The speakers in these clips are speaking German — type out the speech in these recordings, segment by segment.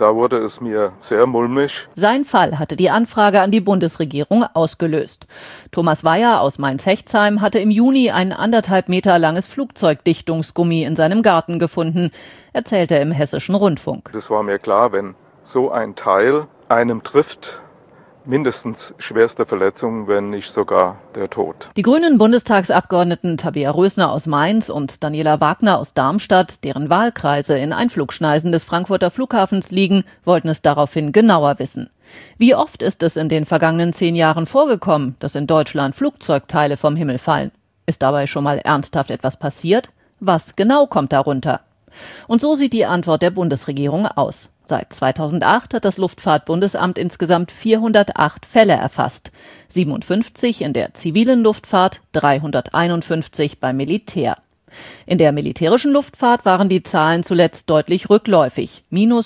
Da wurde es mir sehr mulmig. Sein Fall hatte die Anfrage an die Bundesregierung ausgelöst. Thomas Weyer aus Mainz-Hechtsheim hatte im Juni ein 1,5 Meter langes Flugzeugdichtungsgummi in seinem Garten gefunden, erzählte er im Hessischen Rundfunk. Es war mir klar, wenn so ein Teil einem trifft, mindestens schwerste Verletzungen, wenn nicht sogar der Tod. Die grünen Bundestagsabgeordneten Tabea Rösner aus Mainz und Daniela Wagner aus Darmstadt, deren Wahlkreise in Einflugschneisen des Frankfurter Flughafens liegen, wollten es daraufhin genauer wissen. Wie oft ist es in den vergangenen 10 Jahren vorgekommen, dass in Deutschland Flugzeugteile vom Himmel fallen? Ist dabei schon mal ernsthaft etwas passiert? Was genau kommt darunter? Und so sieht die Antwort der Bundesregierung aus. Seit 2008 hat das Luftfahrtbundesamt insgesamt 408 Fälle erfasst. 57 in der zivilen Luftfahrt, 351 beim Militär. In der militärischen Luftfahrt waren die Zahlen zuletzt deutlich rückläufig,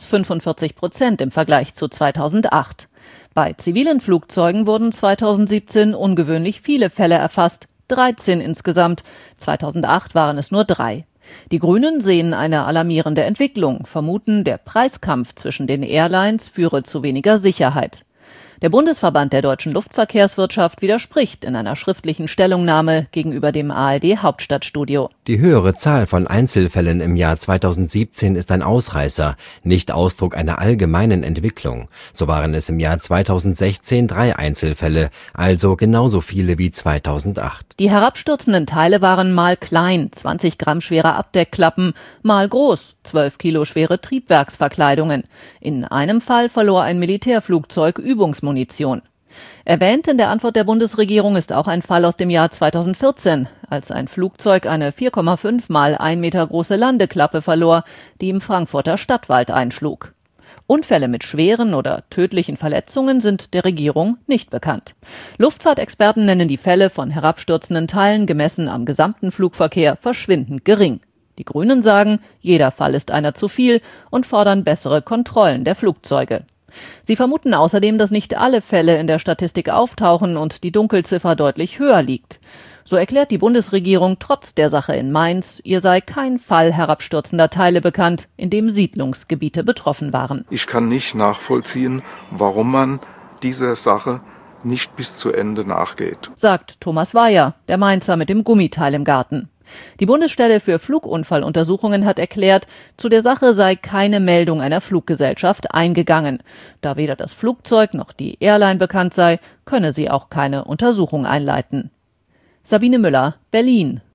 -45% im Vergleich zu 2008. Bei zivilen Flugzeugen wurden 2017 ungewöhnlich viele Fälle erfasst, 13 insgesamt. 2008 waren es nur 3. Die Grünen sehen eine alarmierende Entwicklung, vermuten, der Preiskampf zwischen den Airlines führe zu weniger Sicherheit. Der Bundesverband der deutschen Luftverkehrswirtschaft widerspricht in einer schriftlichen Stellungnahme gegenüber dem ARD-Hauptstadtstudio. Die höhere Zahl von Einzelfällen im Jahr 2017 ist ein Ausreißer, nicht Ausdruck einer allgemeinen Entwicklung. So waren es im Jahr 2016 3 Einzelfälle, also genauso viele wie 2008. Die herabstürzenden Teile waren mal klein, 20 Gramm schwere Abdeckklappen, mal groß, 12 Kilo schwere Triebwerksverkleidungen. In einem Fall verlor ein Militärflugzeug Übungsmunition. Erwähnt in der Antwort der Bundesregierung ist auch ein Fall aus dem Jahr 2014, als ein Flugzeug eine 4,5 mal 1 Meter große Landeklappe verlor, die im Frankfurter Stadtwald einschlug. Unfälle mit schweren oder tödlichen Verletzungen sind der Regierung nicht bekannt. Luftfahrtexperten nennen die Fälle von herabstürzenden Teilen gemessen am gesamten Flugverkehr verschwindend gering. Die Grünen sagen, jeder Fall ist einer zu viel und fordern bessere Kontrollen der Flugzeuge. Sie vermuten außerdem, dass nicht alle Fälle in der Statistik auftauchen und die Dunkelziffer deutlich höher liegt. So erklärt die Bundesregierung trotz der Sache in Mainz, ihr sei kein Fall herabstürzender Teile bekannt, in dem Siedlungsgebiete betroffen waren. Ich kann nicht nachvollziehen, warum man dieser Sache nicht bis zu Ende nachgeht, sagt Thomas Weyer, der Mainzer mit dem Gummiteil im Garten. Die Bundesstelle für Flugunfalluntersuchungen hat erklärt, zu der Sache sei keine Meldung einer Fluggesellschaft eingegangen. Da weder das Flugzeug noch die Airline bekannt sei, könne sie auch keine Untersuchung einleiten. Sabine Müller, Berlin.